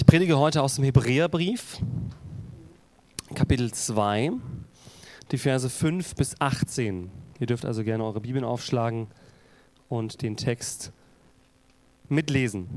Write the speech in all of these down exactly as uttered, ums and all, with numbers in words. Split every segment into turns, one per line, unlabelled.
Ich predige heute aus dem Hebräerbrief, Kapitel zwei, die Verse fünf bis achtzehn. Ihr dürft also gerne eure Bibeln aufschlagen und den Text mitlesen.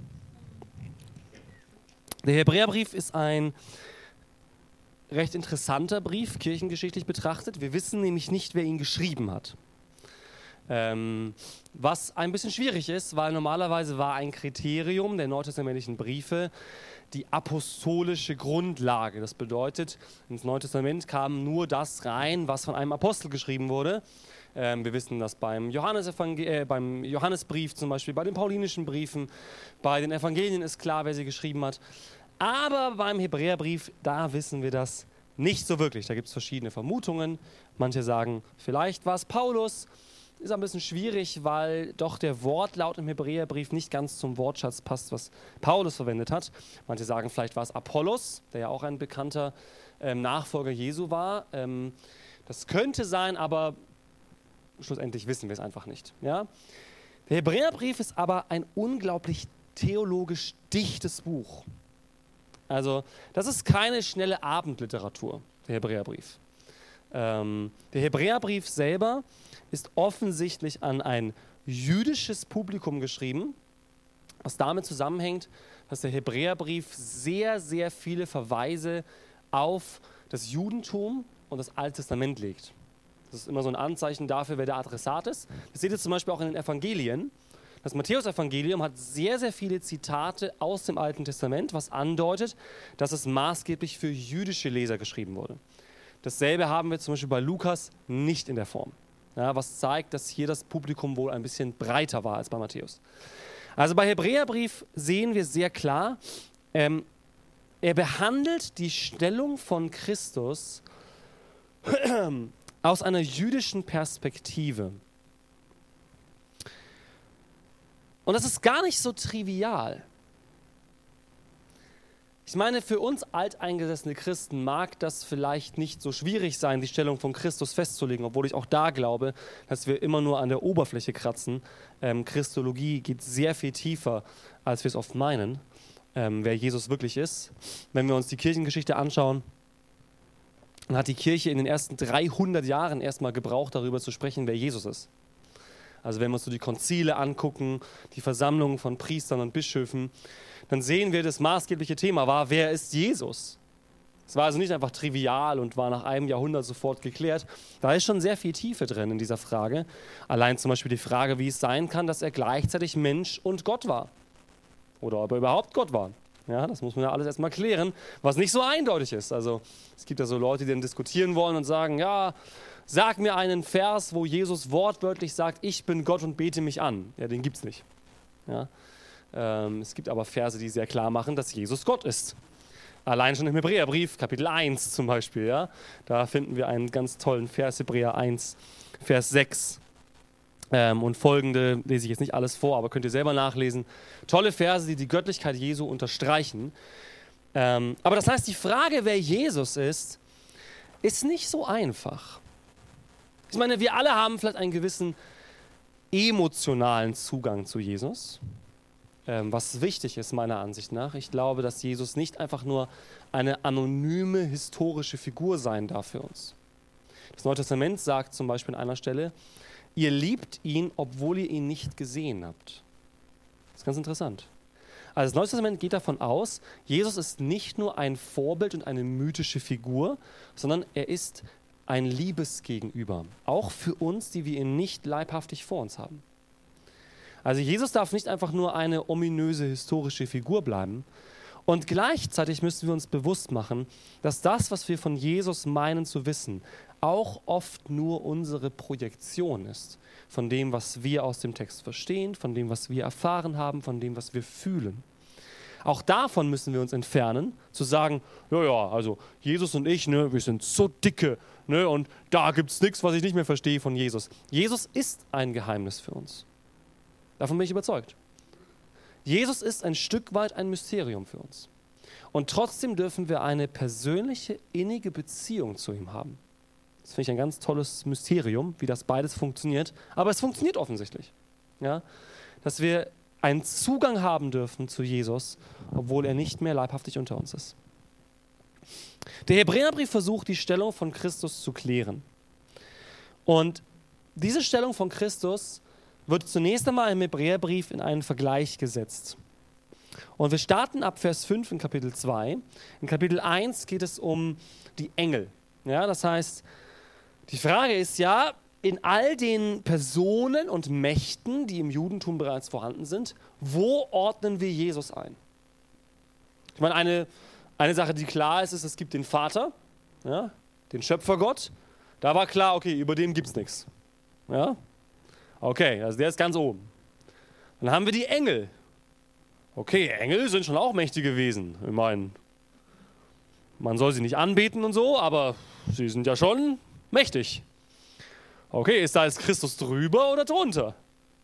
Der Hebräerbrief ist ein recht interessanter Brief, kirchengeschichtlich betrachtet. Wir wissen nämlich nicht, wer ihn geschrieben hat. Ähm, was ein bisschen schwierig ist, weil normalerweise war ein Kriterium der neutestamentlichen Briefe die apostolische Grundlage. Das bedeutet, ins Neue Testament kam nur das rein, was von einem Apostel geschrieben wurde. Ähm, wir wissen das beim, Johannesevangel- äh, beim Johannesbrief zum Beispiel, bei den paulinischen Briefen, bei den Evangelien ist klar, wer sie geschrieben hat. Aber beim Hebräerbrief, da wissen wir das nicht so wirklich. Da gibt es verschiedene Vermutungen. Manche sagen, vielleicht war es Paulus. Ist ein bisschen schwierig, weil doch der Wortlaut im Hebräerbrief nicht ganz zum Wortschatz passt, was Paulus verwendet hat. Manche sagen, vielleicht war es Apollos, der ja auch ein bekannter ähm, Nachfolger Jesu war. Ähm, das könnte sein, aber schlussendlich wissen wir es einfach nicht. Ja? Der Hebräerbrief ist aber ein unglaublich theologisch dichtes Buch. Also das ist keine schnelle Abendliteratur, der Hebräerbrief. Ähm, der Hebräerbrief selber ist offensichtlich an ein jüdisches Publikum geschrieben, was damit zusammenhängt, dass der Hebräerbrief sehr, sehr viele Verweise auf das Judentum und das Alte Testament legt. Das ist immer so ein Anzeichen dafür, wer der Adressat ist. Das seht ihr zum Beispiel auch in den Evangelien. Das Matthäus-Evangelium hat sehr, sehr viele Zitate aus dem Alten Testament, was andeutet, dass es maßgeblich für jüdische Leser geschrieben wurde. Dasselbe haben wir zum Beispiel bei Lukas nicht in der Form. Ja, was zeigt, dass hier das Publikum wohl ein bisschen breiter war als bei Matthäus. Also bei Hebräerbrief sehen wir sehr klar, ähm, er behandelt die Stellung von Christus aus einer jüdischen Perspektive. Und das ist gar nicht so trivial. Ich meine, für uns alteingesessene Christen mag das vielleicht nicht so schwierig sein, die Stellung von Christus festzulegen, obwohl ich auch da glaube, dass wir immer nur an der Oberfläche kratzen. Ähm, Christologie geht sehr viel tiefer, als wir es oft meinen, ähm, wer Jesus wirklich ist. Wenn wir uns die Kirchengeschichte anschauen, dann hat die Kirche in den ersten dreihundert Jahren erstmal gebraucht, darüber zu sprechen, wer Jesus ist. Also wenn wir uns so die Konzile angucken, die Versammlungen von Priestern und Bischöfen, dann sehen wir, das maßgebliche Thema war, wer ist Jesus? Es war also nicht einfach trivial und war nach einem Jahrhundert sofort geklärt. Da ist schon sehr viel Tiefe drin in dieser Frage. Allein zum Beispiel die Frage, wie es sein kann, dass er gleichzeitig Mensch und Gott war. Oder ob er überhaupt Gott war. Ja, das muss man ja alles erstmal klären, was nicht so eindeutig ist. Also es gibt ja so Leute, die dann diskutieren wollen und sagen, ja, sag mir einen Vers, wo Jesus wortwörtlich sagt, ich bin Gott und bete mich an. Ja, den gibt es nicht. Ja. Ähm, es gibt aber Verse, die sehr klar machen, dass Jesus Gott ist. Allein schon im Hebräerbrief, Kapitel eins zum Beispiel. Ja. Da finden wir einen ganz tollen Vers, Hebräer eins, Vers sechs. Ähm, und folgende lese ich jetzt nicht alles vor, aber könnt ihr selber nachlesen. Tolle Verse, die die Göttlichkeit Jesu unterstreichen. Ähm, aber das heißt, die Frage, wer Jesus ist, ist nicht so einfach. Ich meine, wir alle haben vielleicht einen gewissen emotionalen Zugang zu Jesus, ähm, was wichtig ist meiner Ansicht nach. Ich glaube, dass Jesus nicht einfach nur eine anonyme historische Figur sein darf für uns. Das Neue Testament sagt zum Beispiel an einer Stelle, ihr liebt ihn, obwohl ihr ihn nicht gesehen habt. Das ist ganz interessant. Also das Neue Testament geht davon aus, Jesus ist nicht nur ein Vorbild und eine mythische Figur, sondern er ist ein Liebesgegenüber, auch für uns, die wir ihn nicht leibhaftig vor uns haben. Also Jesus darf nicht einfach nur eine ominöse historische Figur bleiben. Und gleichzeitig müssen wir uns bewusst machen, dass das, was wir von Jesus meinen zu wissen, auch oft nur unsere Projektion ist. Von dem, was wir aus dem Text verstehen, von dem, was wir erfahren haben, von dem, was wir fühlen. Auch davon müssen wir uns entfernen, zu sagen, ja, ja, also Jesus und ich, ne, wir sind so dicke, ne, und da gibt es nichts, was ich nicht mehr verstehe von Jesus. Jesus ist ein Geheimnis für uns. Davon bin ich überzeugt. Jesus ist ein Stück weit ein Mysterium für uns. Und trotzdem dürfen wir eine persönliche, innige Beziehung zu ihm haben. Das finde ich ein ganz tolles Mysterium, wie das beides funktioniert. Aber es funktioniert offensichtlich. Ja? Dass wir einen Zugang haben dürfen zu Jesus, obwohl er nicht mehr leibhaftig unter uns ist. Der Hebräerbrief versucht, die Stellung von Christus zu klären. Und diese Stellung von Christus wird zunächst einmal im Hebräerbrief in einen Vergleich gesetzt. Und wir starten ab Vers fünf in Kapitel zwei. In Kapitel eins geht es um die Engel. Ja, das heißt, die Frage ist ja, in all den Personen und Mächten, die im Judentum bereits vorhanden sind, wo ordnen wir Jesus ein? Ich meine, eine, eine Sache, die klar ist, ist, es gibt den Vater, ja, den Schöpfergott. Da war klar, okay, über den gibt es nichts. Ja? Okay, also der ist ganz oben. Dann haben wir die Engel. Okay, Engel sind schon auch mächtige Wesen. Ich meine, man soll sie nicht anbeten und so, aber sie sind ja schon mächtig. Okay, ist da jetzt Christus drüber oder drunter?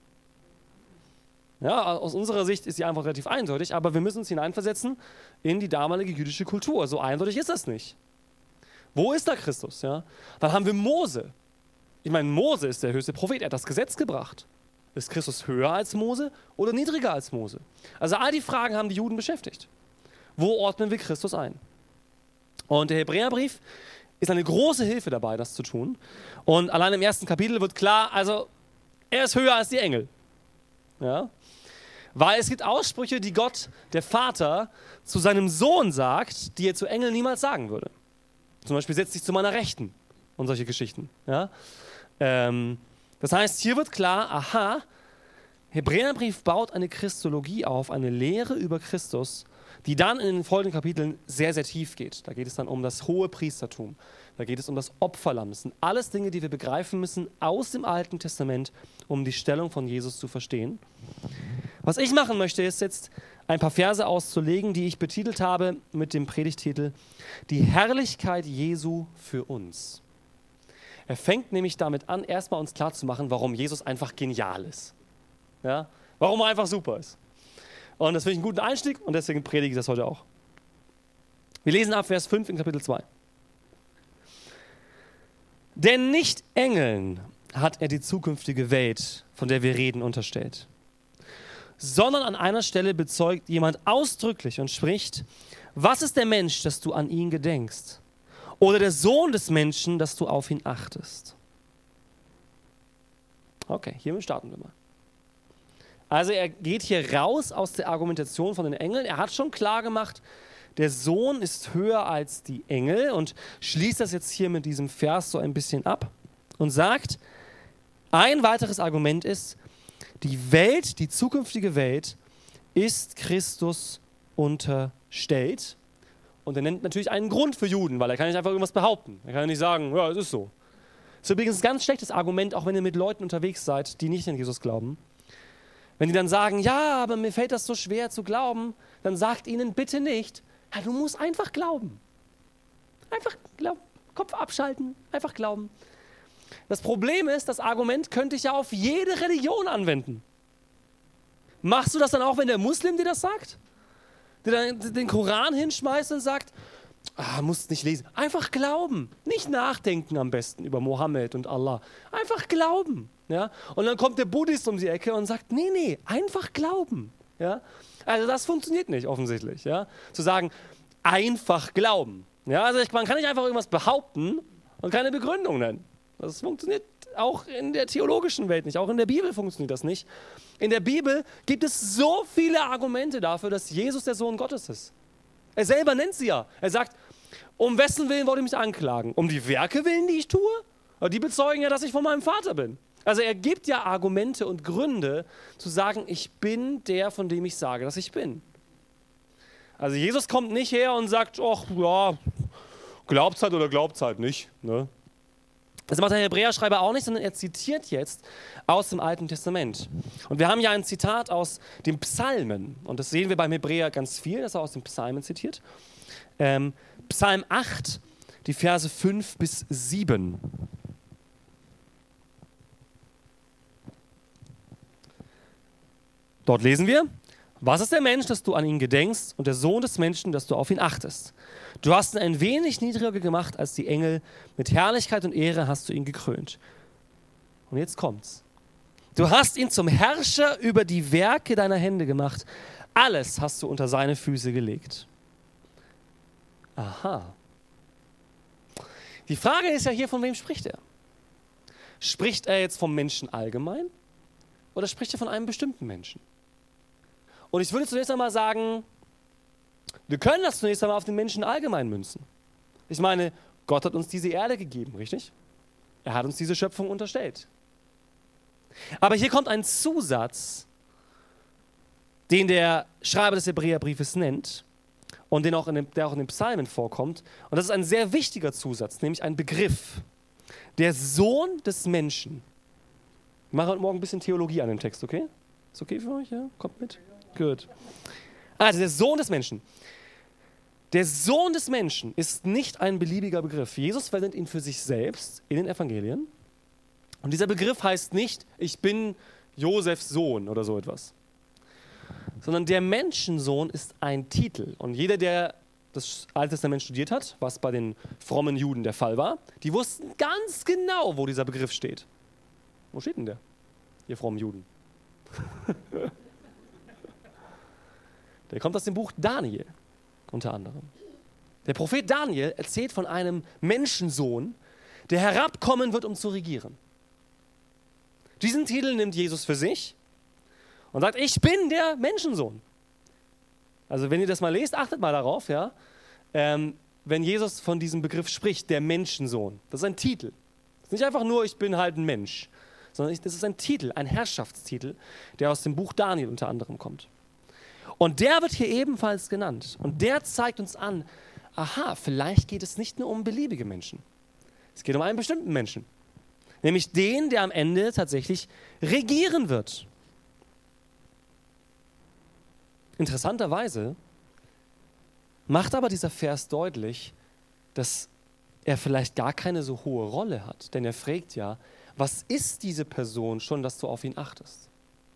Ja, aus unserer Sicht ist sie einfach relativ eindeutig, aber wir müssen uns hineinversetzen in die damalige jüdische Kultur. So eindeutig ist das nicht. Wo ist da Christus? Ja? Dann haben wir Mose. Ich meine, Mose ist der höchste Prophet, er hat das Gesetz gebracht. Ist Christus höher als Mose oder niedriger als Mose? Also all die Fragen haben die Juden beschäftigt. Wo ordnen wir Christus ein? Und der Hebräerbrief ist eine große Hilfe dabei, das zu tun. Und allein im ersten Kapitel wird klar, also er ist höher als die Engel. Ja? Weil es gibt Aussprüche, die Gott, der Vater, zu seinem Sohn sagt, die er zu Engeln niemals sagen würde. Zum Beispiel, setz dich zu meiner Rechten und solche Geschichten. Ja? Ähm, das heißt, hier wird klar, aha, Hebräerbrief baut eine Christologie auf, eine Lehre über Christus, die dann in den folgenden Kapiteln sehr, sehr tief geht. Da geht es dann um das hohe Priestertum, da geht es um das Opferlamm. Das sind alles Dinge, die wir begreifen müssen aus dem Alten Testament, um die Stellung von Jesus zu verstehen. Was ich machen möchte, ist jetzt ein paar Verse auszulegen, die ich betitelt habe mit dem Predigttitel Die Herrlichkeit Jesu für uns. Er fängt nämlich damit an, erstmal uns klarzumachen, warum Jesus einfach genial ist. Ja? Warum er einfach super ist. Und das finde ich einen guten Einstieg und deswegen predige ich das heute auch. Wir lesen ab Vers fünf in Kapitel zwei. Denn nicht Engeln hat er die zukünftige Welt, von der wir reden, unterstellt, sondern an einer Stelle bezeugt jemand ausdrücklich und spricht, was ist der Mensch, dass du an ihn gedenkst? Oder der Sohn des Menschen, dass du auf ihn achtest? Okay, hiermit starten wir mal. Also er geht hier raus aus der Argumentation von den Engeln. Er hat schon klar gemacht, der Sohn ist höher als die Engel und schließt das jetzt hier mit diesem Vers so ein bisschen ab und sagt, ein weiteres Argument ist, die Welt, die zukünftige Welt, ist Christus unterstellt. Und er nennt natürlich einen Grund für Juden, weil er kann nicht einfach irgendwas behaupten. Er kann nicht sagen, ja, es ist so. Das ist übrigens ein ganz schlechtes Argument, auch wenn ihr mit Leuten unterwegs seid, die nicht an Jesus glauben. Wenn die dann sagen, ja, aber mir fällt das so schwer zu glauben, dann sagt ihnen bitte nicht, ja, du musst einfach glauben. Einfach glauben, Kopf abschalten, einfach glauben. Das Problem ist, das Argument könnte ich ja auf jede Religion anwenden. Machst du das dann auch, wenn der Muslim dir das sagt? Der dann den Koran hinschmeißt und sagt, ah, musst nicht lesen. Einfach glauben. Nicht nachdenken am besten über Mohammed und Allah. Einfach glauben. Ja? Und dann kommt der Buddhist um die Ecke und sagt, nee, nee, einfach glauben. Ja? Also das funktioniert nicht offensichtlich. Ja? Zu sagen, einfach glauben. Ja? Also ich, man kann nicht einfach irgendwas behaupten und keine Begründung nennen. Das funktioniert auch in der theologischen Welt nicht. Auch in der Bibel funktioniert das nicht. In der Bibel gibt es so viele Argumente dafür, dass Jesus der Sohn Gottes ist. Er selber nennt sie ja. Er sagt, um wessen Willen wollt ihr mich anklagen? Um die Werke willen, die ich tue? Aber die bezeugen ja, dass ich von meinem Vater bin. Also er gibt ja Argumente und Gründe, zu sagen, ich bin der, von dem ich sage, dass ich bin. Also Jesus kommt nicht her und sagt, ach ja, glaubt's halt oder glaubt's halt nicht. Ne? Das macht der Hebräerschreiber auch nicht, sondern er zitiert jetzt aus dem Alten Testament. Und wir haben ja ein Zitat aus den Psalmen. Und das sehen wir beim Hebräer ganz viel, dass er aus den Psalmen zitiert. Ähm, Psalm acht, die Verse fünf bis sieben. Dort lesen wir, was ist der Mensch, dass du an ihn gedenkst, und der Sohn des Menschen, dass du auf ihn achtest? Du hast ihn ein wenig niedriger gemacht als die Engel, mit Herrlichkeit und Ehre hast du ihn gekrönt. Und jetzt kommt's. Du hast ihn zum Herrscher über die Werke deiner Hände gemacht. Alles hast du unter seine Füße gelegt. Aha. Die Frage ist ja hier, von wem spricht er? Spricht er jetzt vom Menschen allgemein oder spricht er von einem bestimmten Menschen? Und ich würde zunächst einmal sagen, wir können das zunächst einmal auf den Menschen allgemein münzen. Ich meine, Gott hat uns diese Erde gegeben, richtig? Er hat uns diese Schöpfung unterstellt. Aber hier kommt ein Zusatz, den der Schreiber des Hebräerbriefes nennt und den auch in den, der auch in den Psalmen vorkommt. Und das ist ein sehr wichtiger Zusatz, nämlich ein Begriff. Der Sohn des Menschen. Ich mache heute Morgen ein bisschen Theologie an dem Text, okay? Ist okay für euch? Ja? Kommt mit? Gut. Also der Sohn des Menschen. Der Sohn des Menschen ist nicht ein beliebiger Begriff. Jesus verwendet ihn für sich selbst in den Evangelien. Und dieser Begriff heißt nicht, ich bin Josefs Sohn oder so etwas. Sondern der Menschensohn ist ein Titel. Und jeder, der das Alte Testament studiert hat, was bei den frommen Juden der Fall war, die wussten ganz genau, wo dieser Begriff steht. Wo steht denn der, ihr frommen Juden? Der kommt aus dem Buch Daniel, unter anderem. Der Prophet Daniel erzählt von einem Menschensohn, der herabkommen wird, um zu regieren. Diesen Titel nimmt Jesus für sich und sagt, ich bin der Menschensohn. Also wenn ihr das mal lest, achtet mal darauf, ja, ähm, wenn Jesus von diesem Begriff spricht, der Menschensohn. Das ist ein Titel. Das ist nicht einfach nur, ich bin halt ein Mensch, sondern ich, das ist ein Titel, ein Herrschaftstitel, der aus dem Buch Daniel unter anderem kommt. Und der wird hier ebenfalls genannt. Und der zeigt uns an, aha, vielleicht geht es nicht nur um beliebige Menschen. Es geht um einen bestimmten Menschen. Nämlich den, der am Ende tatsächlich regieren wird. Interessanterweise macht aber dieser Vers deutlich, dass er vielleicht gar keine so hohe Rolle hat. Denn er fragt ja, was ist diese Person schon, dass du auf ihn achtest?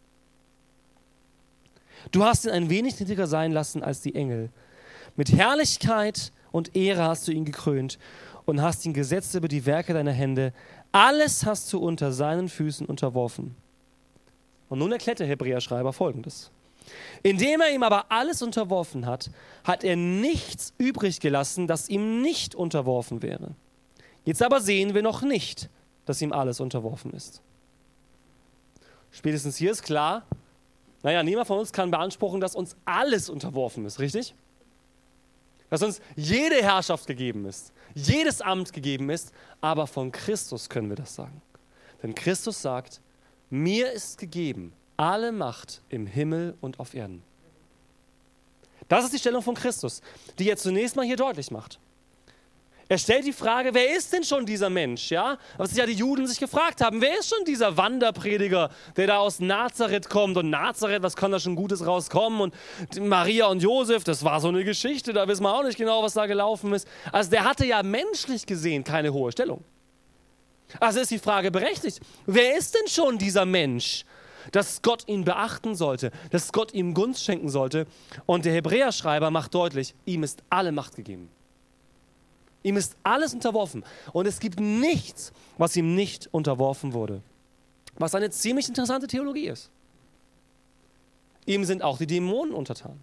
Du hast ihn ein wenig niedriger sein lassen als die Engel. Mit Herrlichkeit und Ehre hast du ihn gekrönt und hast ihn gesetzt über die Werke deiner Hände. Alles hast du unter seinen Füßen unterworfen. Und nun erklärt der Hebräerschreiber Folgendes. Indem er ihm aber alles unterworfen hat, hat er nichts übrig gelassen, das ihm nicht unterworfen wäre. Jetzt aber sehen wir noch nicht, dass ihm alles unterworfen ist. Spätestens hier ist klar, naja, niemand von uns kann beanspruchen, dass uns alles unterworfen ist, richtig? Dass uns jede Herrschaft gegeben ist, jedes Amt gegeben ist, aber von Christus können wir das sagen. Denn Christus sagt, mir ist gegeben alle Macht im Himmel und auf Erden. Das ist die Stellung von Christus, die er zunächst mal hier deutlich macht. Er stellt die Frage, wer ist denn schon dieser Mensch? Ja? Was sich ja die Juden sich gefragt haben, wer ist schon dieser Wanderprediger, der da aus Nazareth kommt? Und Nazareth, was kann da schon Gutes rauskommen? Und Maria und Josef, das war so eine Geschichte, da wissen wir auch nicht genau, was da gelaufen ist. Also der hatte ja menschlich gesehen keine hohe Stellung. Also ist die Frage berechtigt, wer ist denn schon dieser Mensch, dass Gott ihn beachten sollte, dass Gott ihm Gunst schenken sollte? Und der Hebräerschreiber macht deutlich, ihm ist alle Macht gegeben. Ihm ist alles unterworfen und es gibt nichts, was ihm nicht unterworfen wurde. Was eine ziemlich interessante Theologie ist. Ihm sind auch die Dämonen untertan.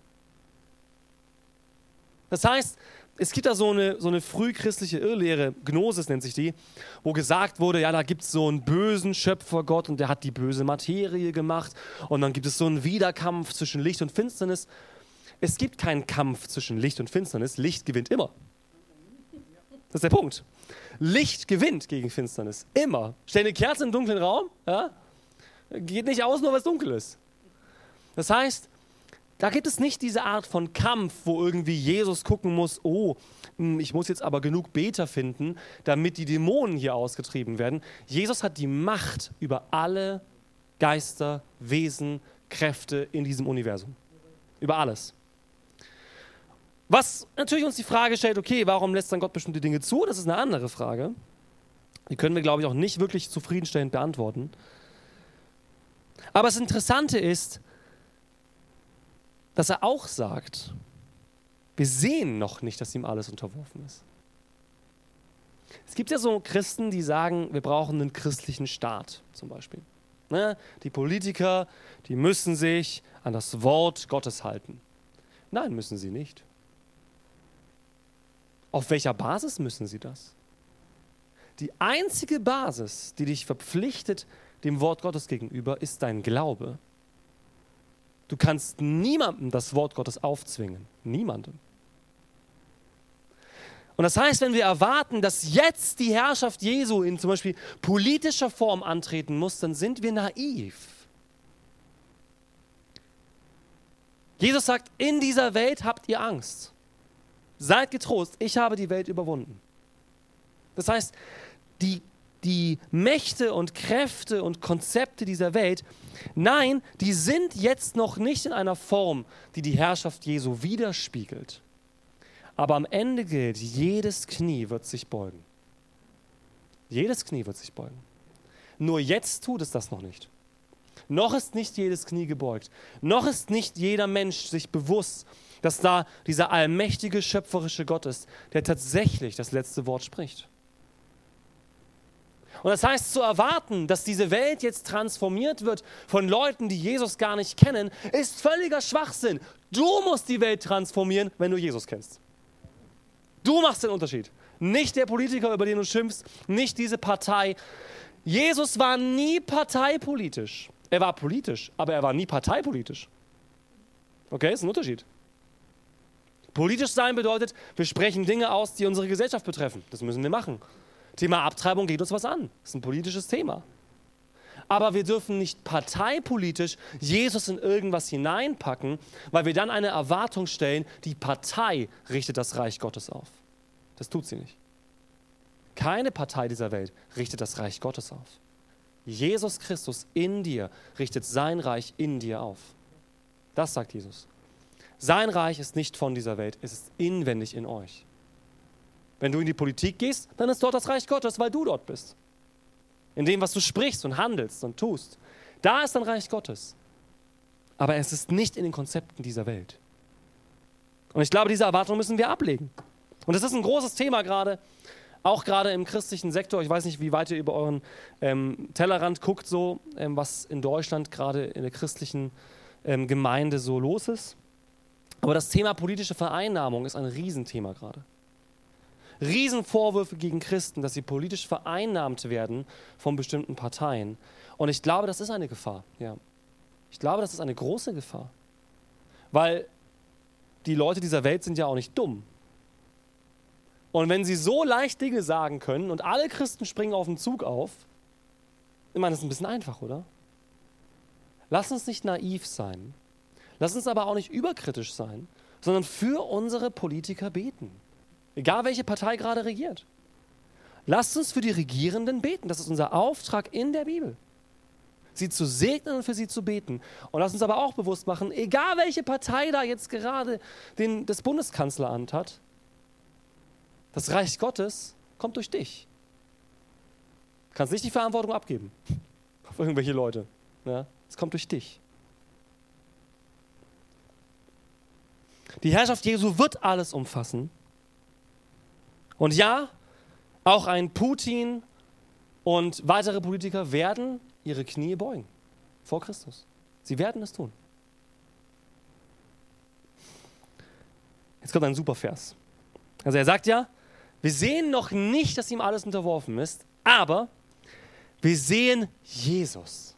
Das heißt, es gibt da so eine, so eine frühchristliche Irrlehre, Gnosis nennt sich die, wo gesagt wurde, ja, da gibt es so einen bösen Schöpfer Gott und der hat die böse Materie gemacht und dann gibt es so einen Widerkampf zwischen Licht und Finsternis. Es gibt keinen Kampf zwischen Licht und Finsternis, Licht gewinnt immer. Das ist der Punkt. Licht gewinnt gegen Finsternis. Immer. Stell eine Kerze in einen dunklen Raum, ja? Geht nicht aus, nur weil es dunkel ist. Das heißt, da gibt es nicht diese Art von Kampf, wo irgendwie Jesus gucken muss, oh, ich muss jetzt aber genug Beter finden, damit die Dämonen hier ausgetrieben werden. Jesus hat die Macht über alle Geister, Wesen, Kräfte in diesem Universum. Über alles. Was natürlich uns die Frage stellt, okay, warum lässt dann Gott bestimmte Dinge zu? Das ist eine andere Frage. Die können wir, glaube ich, auch nicht wirklich zufriedenstellend beantworten. Aber das Interessante ist, dass er auch sagt, wir sehen noch nicht, dass ihm alles unterworfen ist. Es gibt ja so Christen, die sagen, wir brauchen einen christlichen Staat zum Beispiel. Ne? Die Politiker, die müssen sich an das Wort Gottes halten. Nein, müssen sie nicht. Auf welcher Basis müssen sie das? Die einzige Basis, die dich verpflichtet dem Wort Gottes gegenüber, ist dein Glaube. Du kannst niemandem das Wort Gottes aufzwingen. Niemandem. Und das heißt, wenn wir erwarten, dass jetzt die Herrschaft Jesu in zum Beispiel politischer Form antreten muss, dann sind wir naiv. Jesus sagt, in dieser Welt habt ihr Angst. Seid getrost, ich habe die Welt überwunden. Das heißt, die, die Mächte und Kräfte und Konzepte dieser Welt, nein, die sind jetzt noch nicht in einer Form, die die Herrschaft Jesu widerspiegelt. Aber am Ende gilt, jedes Knie wird sich beugen. Jedes Knie wird sich beugen. Nur jetzt tut es das noch nicht. Noch ist nicht jedes Knie gebeugt. Noch ist nicht jeder Mensch sich bewusst, dass da dieser allmächtige, schöpferische Gott ist, der tatsächlich das letzte Wort spricht. Und das heißt, zu erwarten, dass diese Welt jetzt transformiert wird von Leuten, die Jesus gar nicht kennen, ist völliger Schwachsinn. Du musst die Welt transformieren, wenn du Jesus kennst. Du machst den Unterschied. Nicht der Politiker, über den du schimpfst, nicht diese Partei. Jesus war nie parteipolitisch. Er war politisch, aber er war nie parteipolitisch. Okay, ist ein Unterschied. Politisch sein bedeutet, wir sprechen Dinge aus, die unsere Gesellschaft betreffen. Das müssen wir machen. Thema Abtreibung geht uns was an. Das ist ein politisches Thema. Aber wir dürfen nicht parteipolitisch Jesus in irgendwas hineinpacken, weil wir dann eine Erwartung stellen, die Partei richtet das Reich Gottes auf. Das tut sie nicht. Keine Partei dieser Welt richtet das Reich Gottes auf. Jesus Christus in dir richtet sein Reich in dir auf. Das sagt Jesus. Sein Reich ist nicht von dieser Welt, es ist inwendig in euch. Wenn du in die Politik gehst, dann ist dort das Reich Gottes, weil du dort bist. In dem, was du sprichst und handelst und tust. Da ist ein Reich Gottes. Aber es ist nicht in den Konzepten dieser Welt. Und ich glaube, diese Erwartung müssen wir ablegen. Und das ist ein großes Thema gerade, auch gerade im christlichen Sektor. Ich weiß nicht, wie weit ihr über euren ähm, Tellerrand guckt, so, ähm, was in Deutschland gerade in der christlichen ähm, Gemeinde so los ist. Aber das Thema politische Vereinnahmung ist ein Riesenthema gerade. Riesenvorwürfe gegen Christen, dass sie politisch vereinnahmt werden von bestimmten Parteien. Und ich glaube, das ist eine Gefahr. Ja. Ich glaube, das ist eine große Gefahr. Weil die Leute dieser Welt sind ja auch nicht dumm. Und wenn sie so leicht Dinge sagen können und alle Christen springen auf den Zug auf, ich meine, das ist ein bisschen einfach, oder? Lass uns nicht naiv sein. Lass uns aber auch nicht überkritisch sein, sondern für unsere Politiker beten. Egal, welche Partei gerade regiert. Lasst uns für die Regierenden beten. Das ist unser Auftrag in der Bibel. Sie zu segnen und für sie zu beten. Und lasst uns aber auch bewusst machen, egal welche Partei da jetzt gerade den, das Bundeskanzleramt hat, das Reich Gottes kommt durch dich. Du kannst nicht die Verantwortung abgeben auf irgendwelche Leute. Ja? Es kommt durch dich. Die Herrschaft Jesu wird alles umfassen. Und ja, auch ein Putin und weitere Politiker werden ihre Knie beugen vor Christus. Sie werden es tun. Jetzt kommt ein super Vers. Also er sagt ja, wir sehen noch nicht, dass ihm alles unterworfen ist, aber wir sehen Jesus,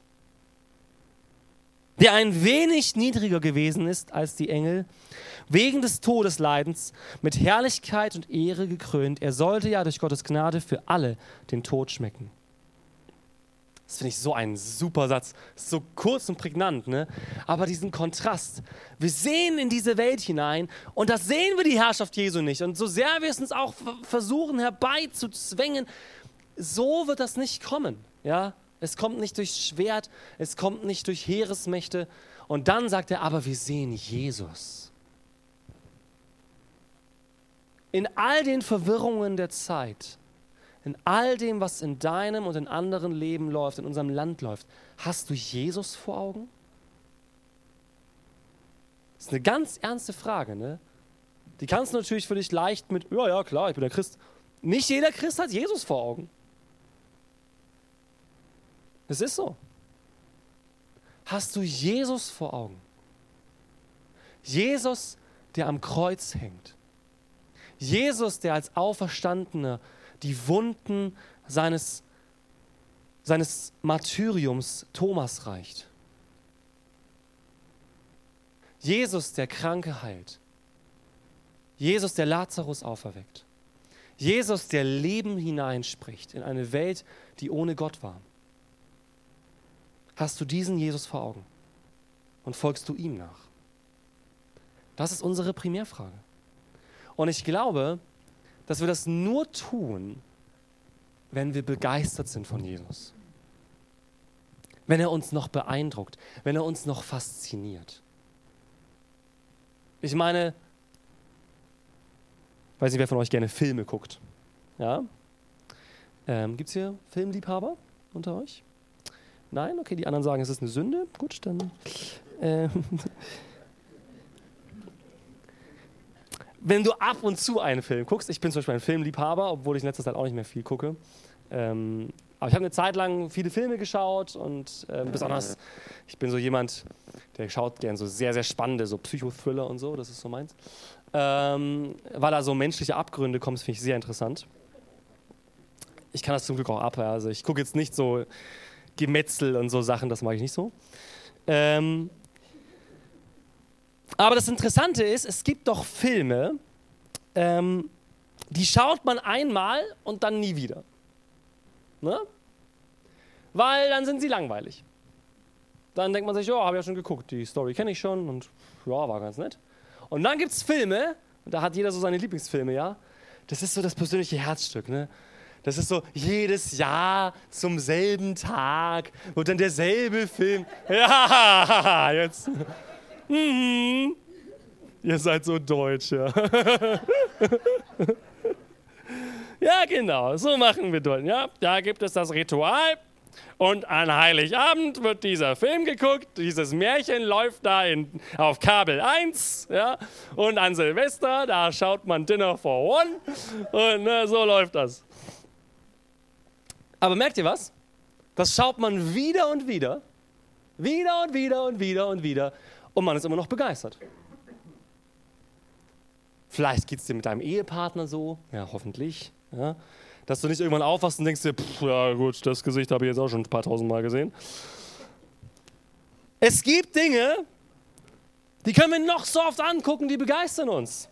der ein wenig niedriger gewesen ist als die Engel, wegen des Todesleidens, mit Herrlichkeit und Ehre gekrönt. Er sollte ja durch Gottes Gnade für alle den Tod schmecken. Das finde ich so ein super Satz. So kurz und prägnant, ne? Aber diesen Kontrast. Wir sehen in diese Welt hinein und da sehen wir die Herrschaft Jesu nicht. Und so sehr wir es uns auch versuchen herbeizuzwängen, so wird das nicht kommen. Ja? Es kommt nicht durch Schwert, es kommt nicht durch Heeresmächte. Und dann sagt er, aber wir sehen Jesus. In all den Verwirrungen der Zeit, in all dem, was in deinem und in anderen Leben läuft, in unserem Land läuft, hast du Jesus vor Augen? Das ist eine ganz ernste Frage, ne? Die kannst du natürlich für dich leicht mit, ja, ja, klar, ich bin der Christ. Nicht jeder Christ hat Jesus vor Augen. Es ist so. Hast du Jesus vor Augen? Jesus, der am Kreuz hängt. Jesus, der als Auferstandener die Wunden seines, seines Martyriums Thomas reicht. Jesus, der Kranke heilt. Jesus, der Lazarus auferweckt. Jesus, der Leben hineinspricht in eine Welt, die ohne Gott war. Hast du diesen Jesus vor Augen und folgst du ihm nach? Das ist unsere Primärfrage. Und ich glaube, dass wir das nur tun, wenn wir begeistert sind von Jesus. Wenn er uns noch beeindruckt, wenn er uns noch fasziniert. Ich meine, ich weiß nicht, wer von euch gerne Filme guckt. Ja? Ähm, gibt es hier Filmliebhaber unter euch? Nein? Okay, die anderen sagen, es ist eine Sünde. Gut, dann... Ähm, wenn du ab und zu einen Film guckst, ich bin zum Beispiel ein Filmliebhaber, obwohl ich in letzter Zeit auch nicht mehr viel gucke. Ähm, aber ich habe eine Zeit lang viele Filme geschaut und äh, besonders, ich bin so jemand, der schaut gern so sehr, sehr spannende, so Psychothriller und so, das ist so meins. Ähm, weil da so menschliche Abgründe kommen, das finde ich sehr interessant. Ich kann das zum Glück auch ab, also ich gucke jetzt nicht so Gemetzel und so Sachen, das mag ich nicht so. Ähm, aber das Interessante ist, es gibt doch Filme, ähm, die schaut man einmal und dann nie wieder. Ne? Weil dann sind sie langweilig. Dann denkt man sich, ja, habe ich ja schon geguckt, die Story kenne ich schon und ja, war ganz nett. Und dann gibt es Filme, und da hat jeder so seine Lieblingsfilme, ja. Das ist so das persönliche Herzstück, ne? Das ist so jedes Jahr zum selben Tag und dann derselbe Film. Ja, jetzt. Mhm. Ihr seid so deutsch, ja. Ja, genau, so machen wir Deutschen. Ja, da gibt es das Ritual und an Heiligabend wird dieser Film geguckt, dieses Märchen läuft da in, auf Kabel eins, ja, und an Silvester, da schaut man Dinner for One und ne, so läuft das. Aber merkt ihr was? Das schaut man wieder und wieder, wieder und wieder und wieder und wieder und man ist immer noch begeistert. Vielleicht geht es dir mit deinem Ehepartner so, ja, hoffentlich, ja, dass du nicht irgendwann aufwachst und denkst dir, pff, ja gut, das Gesicht habe ich jetzt auch schon ein paar tausend Mal gesehen. Es gibt Dinge, die können wir noch so oft angucken, die begeistern uns.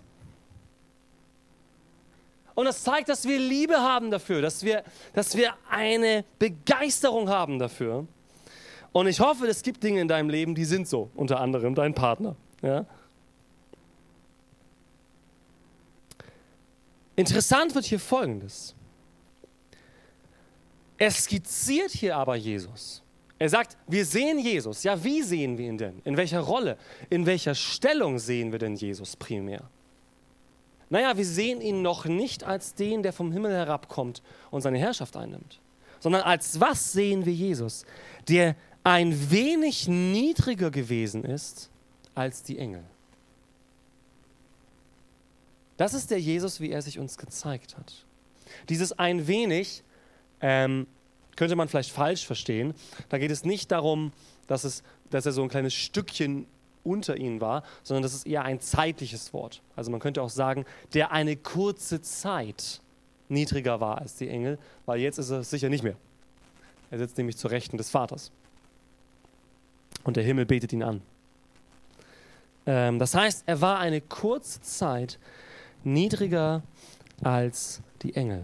Und das zeigt, dass wir Liebe haben dafür, dass wir, dass wir eine Begeisterung haben dafür. Und ich hoffe, es gibt Dinge in deinem Leben, die sind so, unter anderem dein Partner. Ja? Interessant wird hier Folgendes. Er skizziert hier aber Jesus. Er sagt, wir sehen Jesus. Ja, wie sehen wir ihn denn? In welcher Rolle? In welcher Stellung sehen wir denn Jesus primär? Naja, wir sehen ihn noch nicht als den, der vom Himmel herabkommt und seine Herrschaft einnimmt. Sondern als was sehen wir Jesus? Der ein wenig niedriger gewesen ist als die Engel. Das ist der Jesus, wie er sich uns gezeigt hat. Dieses ein wenig ähm, könnte man vielleicht falsch verstehen. Da geht es nicht darum, dass, es, dass er so ein kleines Stückchen unter ihnen war, sondern das ist eher ein zeitliches Wort. Also man könnte auch sagen, der eine kurze Zeit niedriger war als die Engel, weil jetzt ist er sicher nicht mehr. Er sitzt nämlich zur Rechten des Vaters. Und der Himmel betet ihn an. Ähm, das heißt, er war eine kurze Zeit niedriger als die Engel.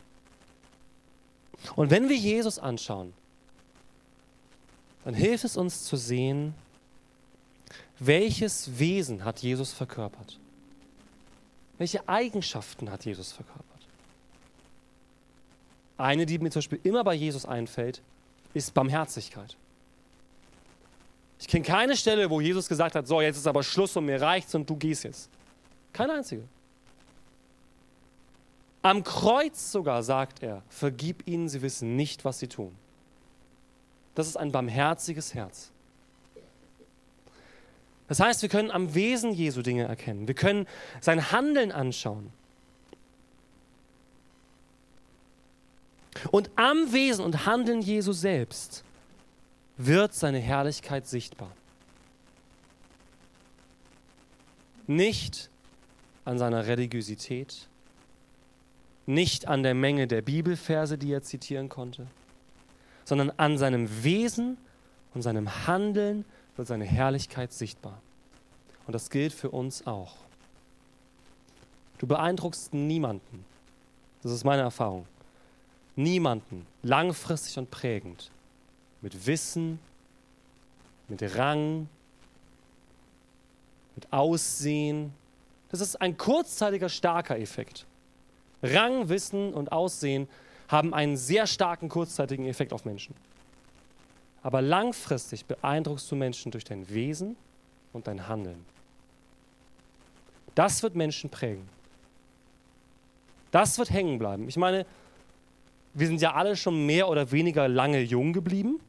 Und wenn wir Jesus anschauen, dann hilft es uns zu sehen, welches Wesen hat Jesus verkörpert? Welche Eigenschaften hat Jesus verkörpert? Eine, die mir zum Beispiel immer bei Jesus einfällt, ist Barmherzigkeit. Ich kenne keine Stelle, wo Jesus gesagt hat, so, jetzt ist aber Schluss und mir reicht's und du gehst jetzt. Keine einzige. Am Kreuz sogar sagt er, vergib ihnen, sie wissen nicht, was sie tun. Das ist ein barmherziges Herz. Das heißt, wir können am Wesen Jesu Dinge erkennen. Wir können sein Handeln anschauen. Und am Wesen und Handeln Jesu selbst wird seine Herrlichkeit sichtbar. Nicht an seiner Religiosität, nicht an der Menge der Bibelverse, die er zitieren konnte, sondern an seinem Wesen und seinem Handeln wird seine Herrlichkeit sichtbar. Und das gilt für uns auch. Du beeindruckst niemanden, das ist meine Erfahrung, niemanden langfristig und prägend mit Wissen, mit Rang, mit Aussehen. Das ist ein kurzzeitiger, starker Effekt. Rang, Wissen und Aussehen haben einen sehr starken, kurzzeitigen Effekt auf Menschen. Aber langfristig beeindruckst du Menschen durch dein Wesen und dein Handeln. Das wird Menschen prägen. Das wird hängen bleiben. Ich meine, wir sind ja alle schon mehr oder weniger lange jung geblieben.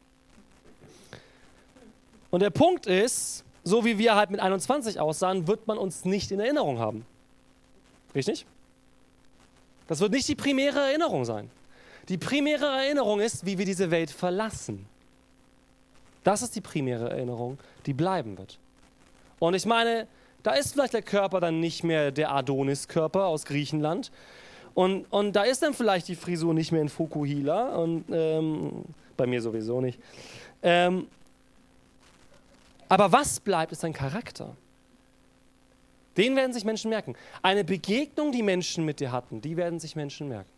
Und der Punkt ist, so wie wir halt mit einundzwanzig aussahen, wird man uns nicht in Erinnerung haben. Richtig? Das wird nicht die primäre Erinnerung sein. Die primäre Erinnerung ist, wie wir diese Welt verlassen. Das ist die primäre Erinnerung, die bleiben wird. Und ich meine, da ist vielleicht der Körper dann nicht mehr der Adonis-Körper aus Griechenland. Und, und da ist dann vielleicht die Frisur nicht mehr in Fukuhila. Und ähm, bei mir sowieso nicht. Ähm, aber was bleibt, ist dein Charakter. Den werden sich Menschen merken. Eine Begegnung, die Menschen mit dir hatten, die werden sich Menschen merken.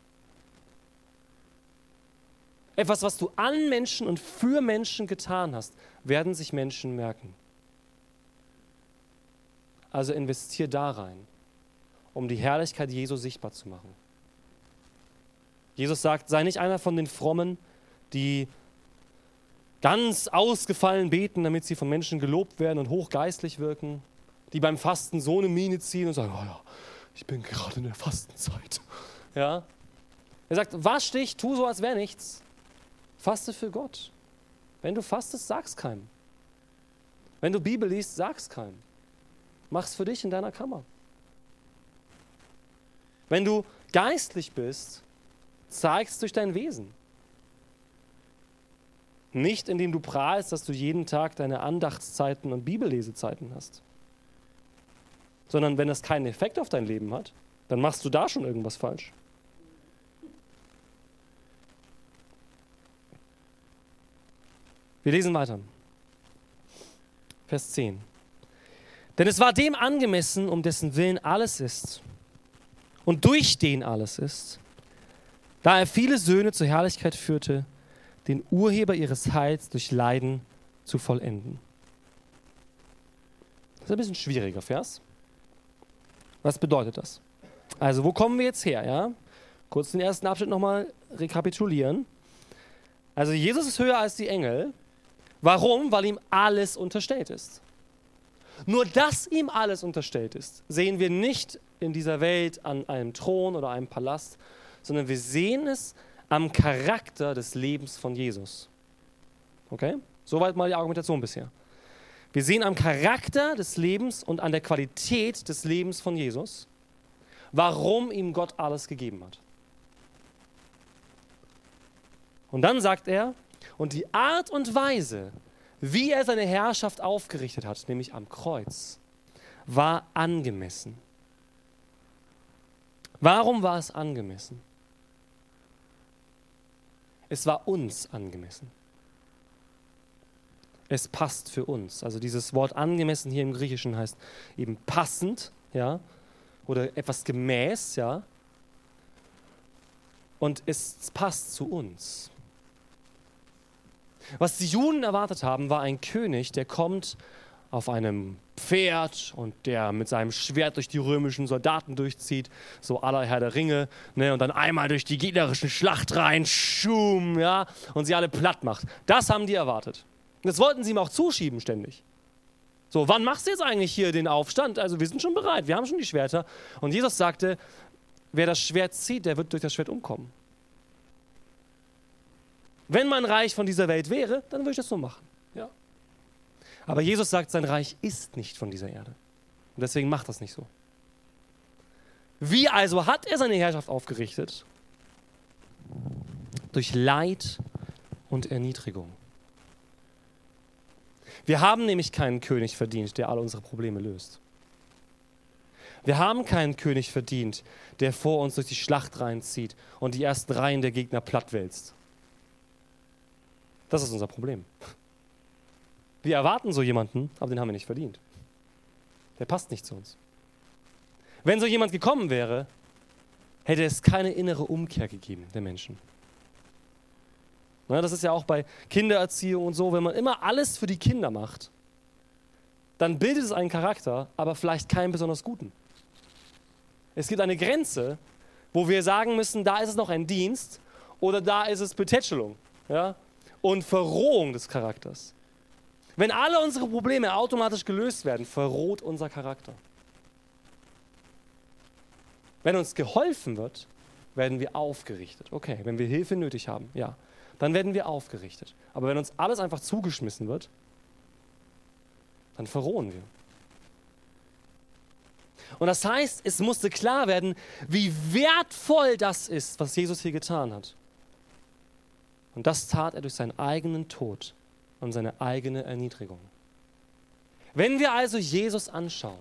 Etwas, was du an Menschen und für Menschen getan hast, werden sich Menschen merken. Also investier da rein, um die Herrlichkeit Jesu sichtbar zu machen. Jesus sagt, sei nicht einer von den Frommen, die ganz ausgefallen beten, damit sie von Menschen gelobt werden und hochgeistlich wirken, die beim Fasten so eine Miene ziehen und sagen, oh ja, ich bin gerade in der Fastenzeit. Ja? Er sagt, wasch dich, tu so, als wäre nichts. Faste für Gott. Wenn du fastest, sag's keinem. Wenn du Bibel liest, sag's keinem. Mach's für dich in deiner Kammer. Wenn du geistlich bist, zeig's durch dein Wesen. Nicht, indem du prahlst, dass du jeden Tag deine Andachtszeiten und Bibellesezeiten hast. Sondern wenn das keinen Effekt auf dein Leben hat, dann machst du da schon irgendwas falsch. Wir lesen weiter. Vers zehn. Denn es war dem angemessen, um dessen Willen alles ist und durch den alles ist, da er viele Söhne zur Herrlichkeit führte, den Urheber ihres Heils durch Leiden zu vollenden. Das ist ein bisschen schwieriger Vers. Was bedeutet das? Also, wo kommen wir jetzt her? Ja? Kurz den ersten Abschnitt nochmal rekapitulieren. Also, Jesus ist höher als die Engel. Warum? Weil ihm alles unterstellt ist. Nur, dass ihm alles unterstellt ist, sehen wir nicht in dieser Welt an einem Thron oder einem Palast, sondern wir sehen es am Charakter des Lebens von Jesus. Okay? Soweit mal die Argumentation bisher. Wir sehen am Charakter des Lebens und an der Qualität des Lebens von Jesus, warum ihm Gott alles gegeben hat. Und dann sagt er, und die Art und Weise, wie er seine Herrschaft aufgerichtet hat, nämlich am Kreuz, war angemessen. Warum war es angemessen? Es war uns angemessen. Es passt für uns. Also dieses Wort angemessen hier im Griechischen heißt eben passend, ja, oder etwas gemäß, ja. Und es passt zu uns. Was die Juden erwartet haben, war ein König, der kommt auf einem Pferd und der mit seinem Schwert durch die römischen Soldaten durchzieht, so à la Herr der Ringe, ne, und dann einmal durch die gegnerischen Schlacht rein, schum, ja, und sie alle platt macht. Das haben die erwartet. Und das wollten sie ihm auch zuschieben ständig. So, wann machst du jetzt eigentlich hier den Aufstand? Also wir sind schon bereit, wir haben schon die Schwerter. Und Jesus sagte, wer das Schwert zieht, der wird durch das Schwert umkommen. Wenn mein Reich von dieser Welt wäre, dann würde ich das so machen. Ja. Aber Jesus sagt, sein Reich ist nicht von dieser Erde. Und deswegen macht das nicht so. Wie also hat er seine Herrschaft aufgerichtet? Durch Leid und Erniedrigung. Wir haben nämlich keinen König verdient, der alle unsere Probleme löst. Wir haben keinen König verdient, der vor uns durch die Schlacht reinzieht und die ersten Reihen der Gegner plattwälzt. Das ist unser Problem. Wir erwarten so jemanden, aber den haben wir nicht verdient. Der passt nicht zu uns. Wenn so jemand gekommen wäre, hätte es keine innere Umkehr gegeben der Menschen. Na, das ist ja auch bei Kindererziehung und so, wenn man immer alles für die Kinder macht, dann bildet es einen Charakter, aber vielleicht keinen besonders guten. Es gibt eine Grenze, wo wir sagen müssen, da ist es noch ein Dienst oder da ist es Betätschelung, ja? Und Verrohung des Charakters. Wenn alle unsere Probleme automatisch gelöst werden, verroht unser Charakter. Wenn uns geholfen wird, werden wir aufgerichtet. Okay, wenn wir Hilfe nötig haben, ja, dann werden wir aufgerichtet. Aber wenn uns alles einfach zugeschmissen wird, dann verrohen wir. Und das heißt, es musste klar werden, wie wertvoll das ist, was Jesus hier getan hat. Und das tat er durch seinen eigenen Tod und seine eigene Erniedrigung. Wenn wir also Jesus anschauen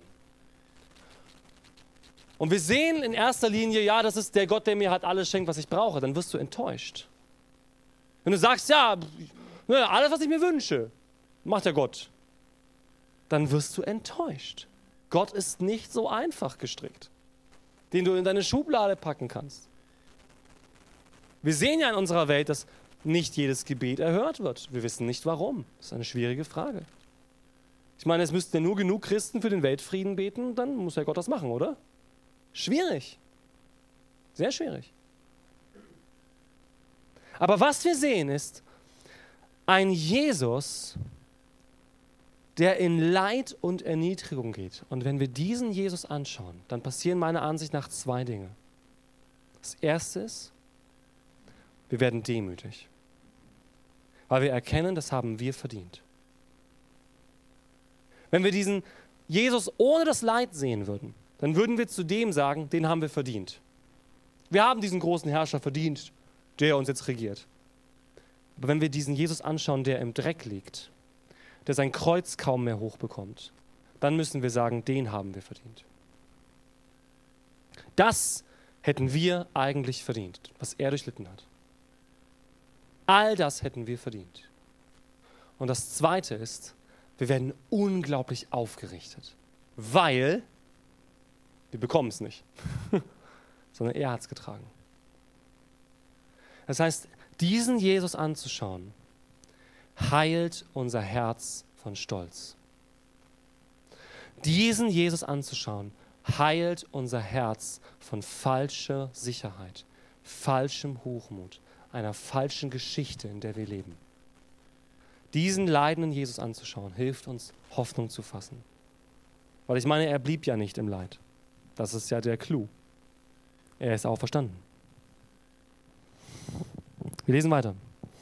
und wir sehen in erster Linie, ja, das ist der Gott, der mir halt alles schenkt, was ich brauche, dann wirst du enttäuscht. Wenn du sagst, ja, alles, was ich mir wünsche, macht der Gott, dann wirst du enttäuscht. Gott ist nicht so einfach gestrickt, den du in deine Schublade packen kannst. Wir sehen ja in unserer Welt, dass nicht jedes Gebet erhört wird. Wir wissen nicht warum. Das ist eine schwierige Frage. Ich meine, es müssten ja nur genug Christen für den Weltfrieden beten, dann muss ja Gott das machen, oder? Schwierig. Sehr schwierig. Aber was wir sehen ist, ein Jesus, der in Leid und Erniedrigung geht. Und wenn wir diesen Jesus anschauen, dann passieren meiner Ansicht nach zwei Dinge. Das erste ist, wir werden demütig, weil wir erkennen, das haben wir verdient. Wenn wir diesen Jesus ohne das Leid sehen würden, dann würden wir zu dem sagen, den haben wir verdient. Wir haben diesen großen Herrscher verdient, der uns jetzt regiert. Aber wenn wir diesen Jesus anschauen, der im Dreck liegt, der sein Kreuz kaum mehr hochbekommt, dann müssen wir sagen, den haben wir verdient. Das hätten wir eigentlich verdient, was er durchlitten hat. All das hätten wir verdient. Und das Zweite ist, wir werden unglaublich aufgerichtet, weil wir bekommen es nicht, sondern er hat es getragen. Das heißt, diesen Jesus anzuschauen, heilt unser Herz von Stolz. Diesen Jesus anzuschauen, heilt unser Herz von falscher Sicherheit, falschem Hochmut, einer falschen Geschichte, in der wir leben. Diesen leidenden Jesus anzuschauen, hilft uns, Hoffnung zu fassen. Weil ich meine, er blieb ja nicht im Leid. Das ist ja der Clou. Er ist auferstanden. Wir lesen weiter.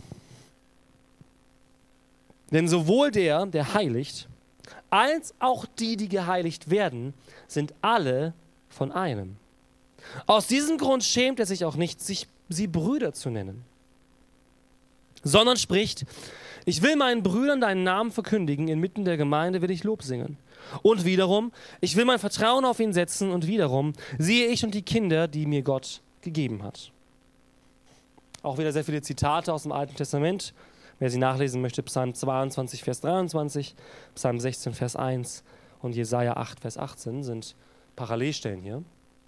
Denn sowohl der, der heiligt, als auch die, die geheiligt werden, sind alle von einem. Aus diesem Grund schämt er sich auch nicht, sich sie Brüder zu nennen, sondern spricht, ich will meinen Brüdern deinen Namen verkündigen, inmitten der Gemeinde will ich Lob singen. Und wiederum, ich will mein Vertrauen auf ihn setzen und wiederum siehe ich und die Kinder, die mir Gott gegeben hat. Auch wieder sehr viele Zitate aus dem Alten Testament. Wer sie nachlesen möchte, Psalm zweiundzwanzig, Vers dreiundzwanzig, Psalm sechzehn, Vers eins und Jesaja acht, Vers achtzehn sind Parallelstellen hier.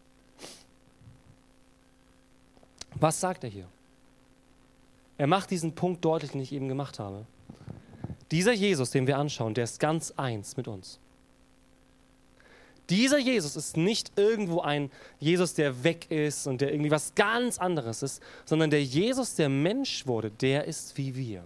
Was sagt er hier? Er macht diesen Punkt deutlich, den ich eben gemacht habe. Dieser Jesus, den wir anschauen, der ist ganz eins mit uns. Dieser Jesus ist nicht irgendwo ein Jesus, der weg ist und der irgendwie was ganz anderes ist, sondern der Jesus, der Mensch wurde, der ist wie wir.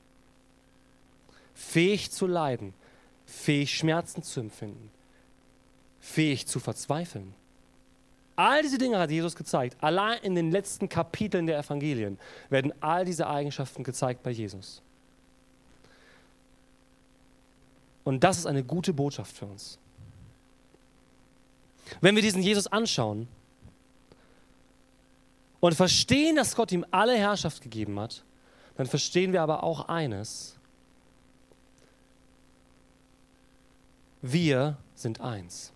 Fähig zu leiden, fähig Schmerzen zu empfinden, fähig zu verzweifeln. All diese Dinge hat Jesus gezeigt. Allein in den letzten Kapiteln der Evangelien werden all diese Eigenschaften gezeigt bei Jesus. Und das ist eine gute Botschaft für uns. Wenn wir diesen Jesus anschauen und verstehen, dass Gott ihm alle Herrschaft gegeben hat, dann verstehen wir aber auch eines. Wir sind eins.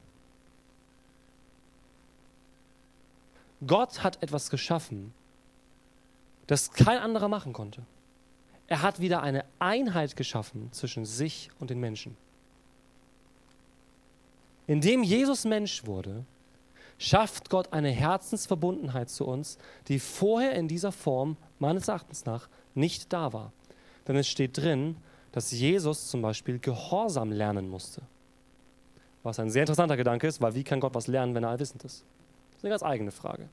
Gott hat etwas geschaffen, das kein anderer machen konnte. Er hat wieder eine Einheit geschaffen zwischen sich und den Menschen. Indem Jesus Mensch wurde, schafft Gott eine Herzensverbundenheit zu uns, die vorher in dieser Form, meines Erachtens nach, nicht da war. Denn es steht drin, dass Jesus zum Beispiel Gehorsam lernen musste. Was ein sehr interessanter Gedanke ist, weil wie kann Gott was lernen, wenn er allwissend ist? Das ist eine ganz eigene Frage.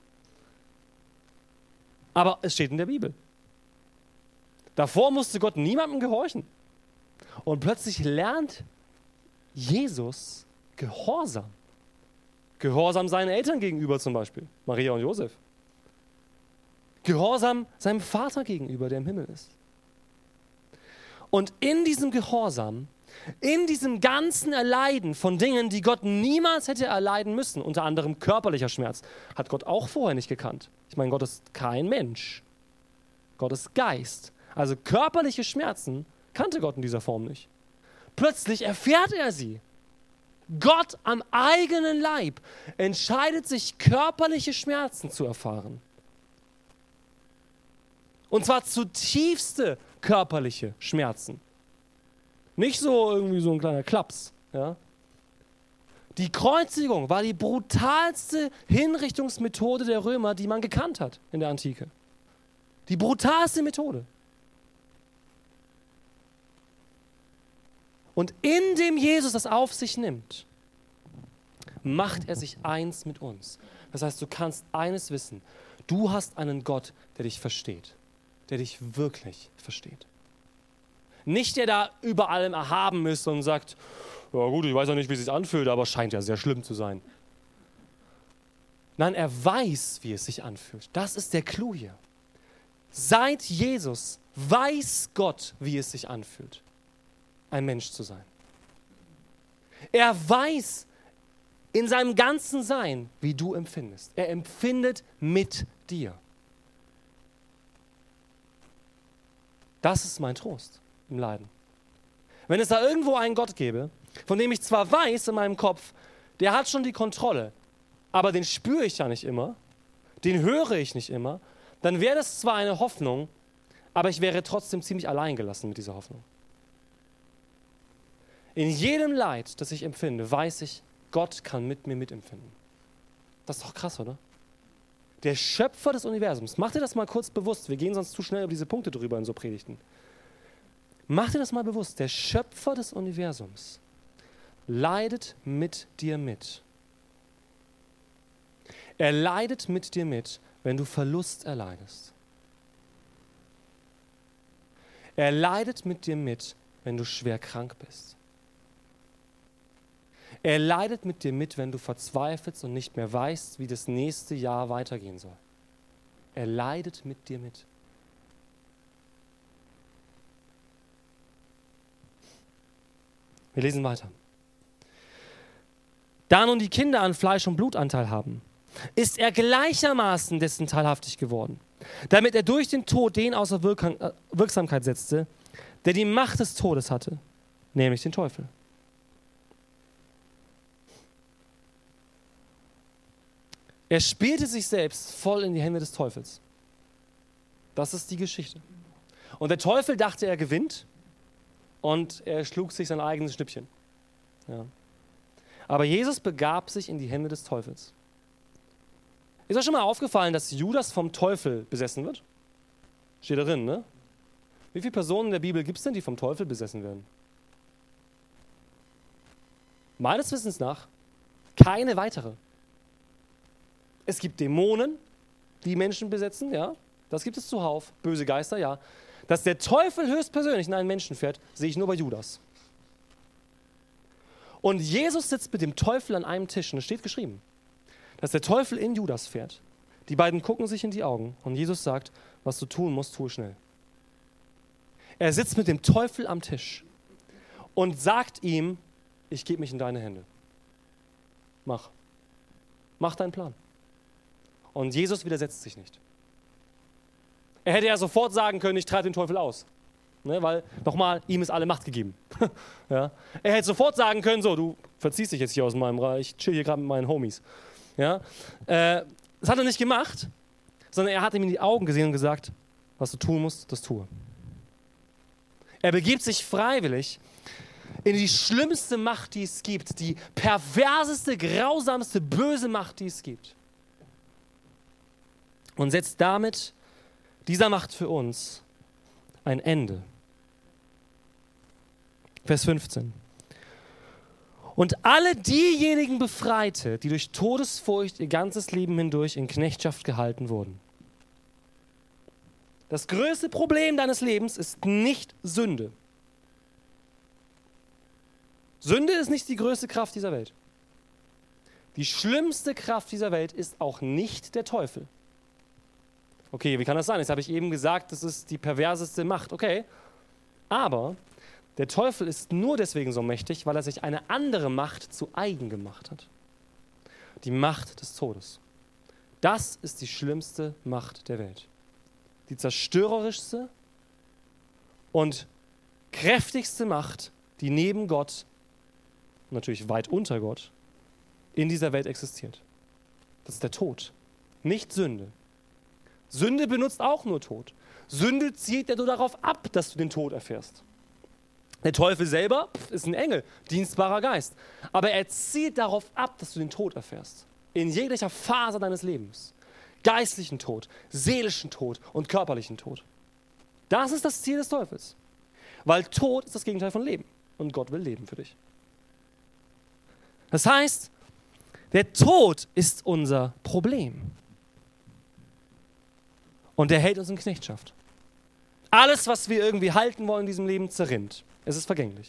Aber es steht in der Bibel. Davor musste Gott niemandem gehorchen. Und plötzlich lernt Jesus Gehorsam. Gehorsam seinen Eltern gegenüber zum Beispiel, Maria und Josef. Gehorsam seinem Vater gegenüber, der im Himmel ist. Und in diesem Gehorsam, in diesem ganzen Erleiden von Dingen, die Gott niemals hätte erleiden müssen, unter anderem körperlicher Schmerz, hat Gott auch vorher nicht gekannt. Ich meine, Gott ist kein Mensch. Gott ist Geist. Also körperliche Schmerzen kannte Gott in dieser Form nicht. Plötzlich erfährt er sie. Gott am eigenen Leib entscheidet sich, körperliche Schmerzen zu erfahren. Und zwar zutiefste körperliche Schmerzen. Nicht so irgendwie so ein kleiner Klaps. Ja? Die Kreuzigung war die brutalste Hinrichtungsmethode der Römer, die man gekannt hat in der Antike. Die brutalste Methode. Und indem Jesus das auf sich nimmt, macht er sich eins mit uns. Das heißt, du kannst eines wissen. Du hast einen Gott, der dich versteht. Der dich wirklich versteht. Nicht der da über allem erhaben ist und sagt, ja gut, ich weiß auch nicht, wie es sich anfühlt, aber es scheint ja sehr schlimm zu sein. Nein, er weiß, wie es sich anfühlt. Das ist der Clou hier. Seit Jesus weiß Gott, wie es sich anfühlt, ein Mensch zu sein. Er weiß in seinem ganzen Sein, wie du empfindest. Er empfindet mit dir. Das ist mein Trost im Leiden. Wenn es da irgendwo einen Gott gäbe, von dem ich zwar weiß in meinem Kopf, der hat schon die Kontrolle, aber den spüre ich ja nicht immer, den höre ich nicht immer, dann wäre das zwar eine Hoffnung, aber ich wäre trotzdem ziemlich alleingelassen mit dieser Hoffnung. In jedem Leid, das ich empfinde, weiß ich, Gott kann mit mir mitempfinden. Das ist doch krass, oder? Der Schöpfer des Universums. Mach dir das mal kurz bewusst. Wir gehen sonst zu schnell über diese Punkte drüber in so Predigten. Mach dir das mal bewusst. Der Schöpfer des Universums leidet mit dir mit. Er leidet mit dir mit, wenn du Verlust erleidest. Er leidet mit dir mit, wenn du schwer krank bist. Er leidet mit dir mit, wenn du verzweifelst und nicht mehr weißt, wie das nächste Jahr weitergehen soll. Er leidet mit dir mit. Wir lesen weiter. Da nun die Kinder an Fleisch und Blutanteil haben, ist er gleichermaßen dessen teilhaftig geworden, damit er durch den Tod den außer Wirksamkeit setzte, der die Macht des Todes hatte, nämlich den Teufel. Er spielte sich selbst voll in die Hände des Teufels. Das ist die Geschichte. Und der Teufel dachte, er gewinnt und er schlug sich sein eigenes Schnippchen. Ja. Aber Jesus begab sich in die Hände des Teufels. Ist euch schon mal aufgefallen, dass Judas vom Teufel besessen wird? Steht da drin, ne? Wie viele Personen in der Bibel gibt es denn, die vom Teufel besessen werden? Meines Wissens nach keine weitere. Es gibt Dämonen, die Menschen besetzen, ja, das gibt es zuhauf. Böse Geister, ja. Dass der Teufel höchstpersönlich in einen Menschen fährt, sehe ich nur bei Judas. Und Jesus sitzt mit dem Teufel an einem Tisch und es steht geschrieben, dass der Teufel in Judas fährt. Die beiden gucken sich in die Augen und Jesus sagt, was du tun musst, tue schnell. Er sitzt mit dem Teufel am Tisch und sagt ihm, ich gebe mich in deine Hände. Mach. Mach deinen Plan. Und Jesus widersetzt sich nicht. Er hätte ja sofort sagen können, ich treibe den Teufel aus. ne, weil nochmal, ihm ist alle Macht gegeben. Ja? Er hätte sofort sagen können, so, du verziehst dich jetzt hier aus meinem Reich, ich chill hier gerade mit meinen Homies. Ja? Äh, das hat er nicht gemacht, sondern er hat ihm in die Augen gesehen und gesagt, was du tun musst, das tue. Er begibt sich freiwillig in die schlimmste Macht, die es gibt, die perverseste, grausamste, böse Macht, die es gibt. Und setzt damit dieser Macht für uns ein Ende. Vers fünfzehn. Und alle diejenigen befreite, die durch Todesfurcht ihr ganzes Leben hindurch in Knechtschaft gehalten wurden. Das größte Problem deines Lebens ist nicht Sünde. Sünde ist nicht die größte Kraft dieser Welt. Die schlimmste Kraft dieser Welt ist auch nicht der Teufel. Okay, wie kann das sein? Jetzt habe ich eben gesagt, das ist die perverseste Macht. Okay, aber der Teufel ist nur deswegen so mächtig, weil er sich eine andere Macht zu eigen gemacht hat. Die Macht des Todes. Das ist die schlimmste Macht der Welt. Die zerstörerischste und kräftigste Macht, die neben Gott, natürlich weit unter Gott, in dieser Welt existiert. Das ist der Tod, nicht Sünde. Sünde benutzt auch nur Tod. Sünde zielt ja nur darauf ab, dass du den Tod erfährst. Der Teufel selber ist ein Engel, dienstbarer Geist. Aber er zielt darauf ab, dass du den Tod erfährst. In jeglicher Phase deines Lebens. Geistlichen Tod, seelischen Tod und körperlichen Tod. Das ist das Ziel des Teufels. Weil Tod ist das Gegenteil von Leben. Und Gott will Leben für dich. Das heißt, der Tod ist unser Problem. Und der hält uns in Knechtschaft. Alles, was wir irgendwie halten wollen in diesem Leben, zerrinnt. Es ist vergänglich.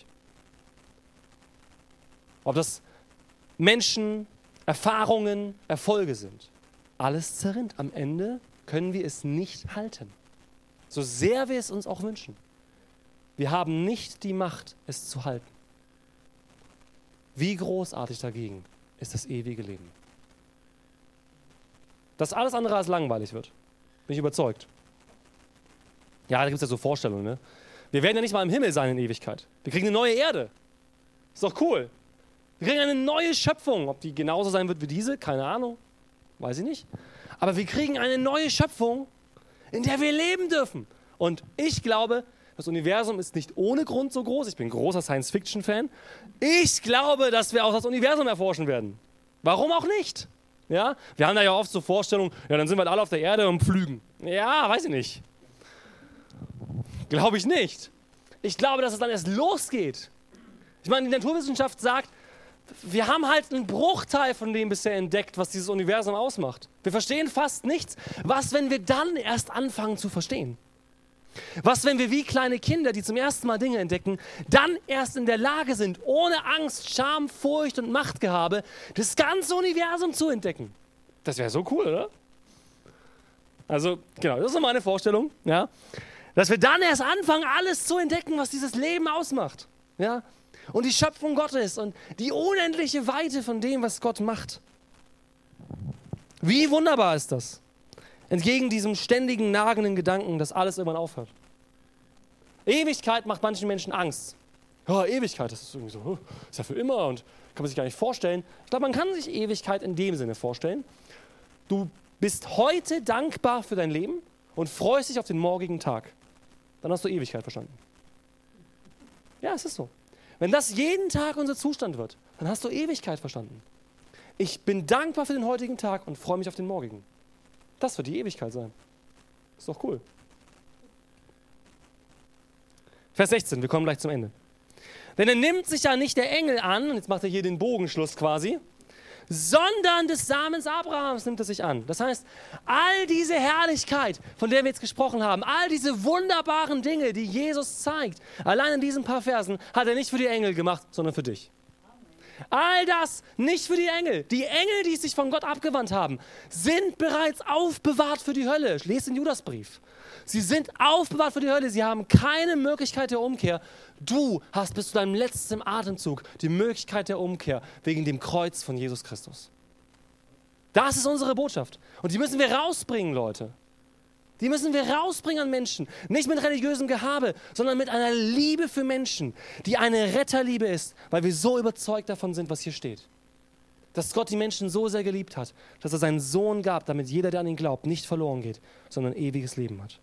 Ob das Menschen, Erfahrungen, Erfolge sind. Alles zerrinnt. Am Ende können wir es nicht halten. So sehr wir es uns auch wünschen. Wir haben nicht die Macht, es zu halten. Wie großartig dagegen ist das ewige Leben. Dass alles andere als langweilig wird. Bin ich überzeugt. Ja, da gibt es ja so Vorstellungen, ne? Wir werden ja nicht mal im Himmel sein in Ewigkeit. Wir kriegen eine neue Erde. Ist doch cool. Wir kriegen eine neue Schöpfung. Ob die genauso sein wird wie diese, keine Ahnung. Weiß ich nicht. Aber wir kriegen eine neue Schöpfung, in der wir leben dürfen. Und ich glaube, das Universum ist nicht ohne Grund so groß. Ich bin großer Science-Fiction-Fan. Ich glaube, dass wir auch das Universum erforschen werden. Warum auch nicht? Ja? Wir haben da ja oft so Vorstellungen, ja, dann sind wir alle auf der Erde und pflügen. Ja, weiß ich nicht. Glaube ich nicht. Ich glaube, dass es dann erst losgeht. Ich meine, die Naturwissenschaft sagt, wir haben halt einen Bruchteil von dem bisher entdeckt, was dieses Universum ausmacht. Wir verstehen fast nichts. Was, wenn wir dann erst anfangen zu verstehen? Was, wenn wir wie kleine Kinder, die zum ersten Mal Dinge entdecken, dann erst in der Lage sind, ohne Angst, Scham, Furcht und Machtgehabe, das ganze Universum zu entdecken? Das wäre so cool, oder? Also, genau, das ist so meine Vorstellung, ja. Dass wir dann erst anfangen, alles zu entdecken, was dieses Leben ausmacht, ja. Und die Schöpfung Gottes und die unendliche Weite von dem, was Gott macht. Wie wunderbar ist das? Entgegen diesem ständigen, nagenden Gedanken, dass alles irgendwann aufhört. Ewigkeit macht manchen Menschen Angst. Ja, Ewigkeit, das ist irgendwie so, ist ja für immer und kann man sich gar nicht vorstellen. Ich glaube, man kann sich Ewigkeit in dem Sinne vorstellen. Du bist heute dankbar für dein Leben und freust dich auf den morgigen Tag. Dann hast du Ewigkeit verstanden. Ja, es ist so. Wenn das jeden Tag unser Zustand wird, dann hast du Ewigkeit verstanden. Ich bin dankbar für den heutigen Tag und freue mich auf den morgigen. Das wird die Ewigkeit sein. Ist doch cool. Vers sechzehn, wir kommen gleich zum Ende. Denn er nimmt sich ja nicht der Engel an, und jetzt macht er hier den Bogenschluss quasi, sondern des Samens Abrahams nimmt er sich an. Das heißt, all diese Herrlichkeit, von der wir jetzt gesprochen haben, all diese wunderbaren Dinge, die Jesus zeigt, allein in diesen paar Versen, hat er nicht für die Engel gemacht, sondern für dich. All das nicht für die Engel. Die Engel, die sich von Gott abgewandt haben, sind bereits aufbewahrt für die Hölle. Lest den Judasbrief. Sie sind aufbewahrt für die Hölle. Sie haben keine Möglichkeit der Umkehr. Du hast bis zu deinem letzten Atemzug die Möglichkeit der Umkehr wegen dem Kreuz von Jesus Christus. Das ist unsere Botschaft. Und die müssen wir rausbringen, Leute. Die müssen wir rausbringen an Menschen. Nicht mit religiösem Gehabe, sondern mit einer Liebe für Menschen, die eine Retterliebe ist, weil wir so überzeugt davon sind, was hier steht. Dass Gott die Menschen so sehr geliebt hat, dass er seinen Sohn gab, damit jeder, der an ihn glaubt, nicht verloren geht, sondern ein ewiges Leben hat.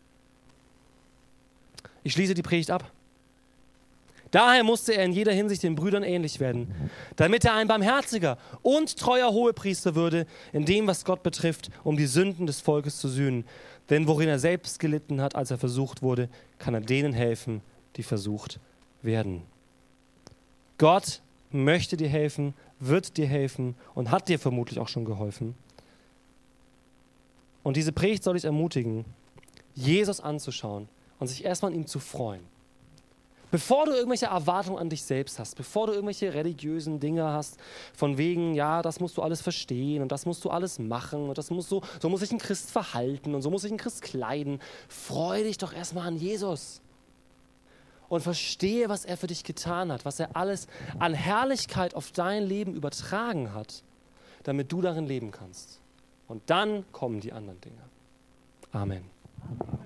Ich schließe die Predigt ab. Daher musste er in jeder Hinsicht den Brüdern ähnlich werden, damit er ein barmherziger und treuer Hohepriester würde, in dem, was Gott betrifft, um die Sünden des Volkes zu sühnen. Denn worin er selbst gelitten hat, als er versucht wurde, kann er denen helfen, die versucht werden. Gott möchte dir helfen, wird dir helfen und hat dir vermutlich auch schon geholfen. Und diese Predigt soll dich ermutigen, Jesus anzuschauen und sich erstmal an ihm zu freuen. Bevor du irgendwelche Erwartungen an dich selbst hast, bevor du irgendwelche religiösen Dinge hast, von wegen, ja, das musst du alles verstehen und das musst du alles machen und das musst du, so muss sich ein Christ verhalten und so muss sich ein Christ kleiden, freu dich doch erstmal an Jesus und verstehe, was er für dich getan hat, was er alles an Herrlichkeit auf dein Leben übertragen hat, damit du darin leben kannst. Und dann kommen die anderen Dinge. Amen.